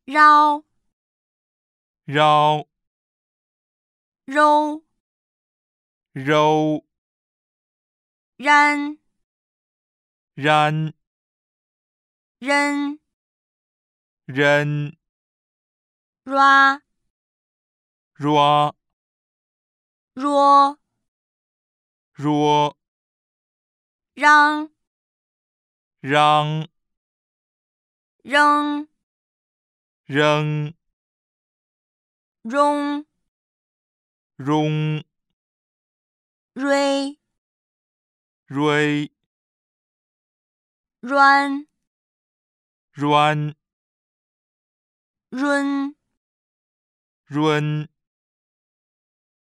绕绕揉揉燃燃扔扔抓若若若让让扔扔容容锐锐软软润润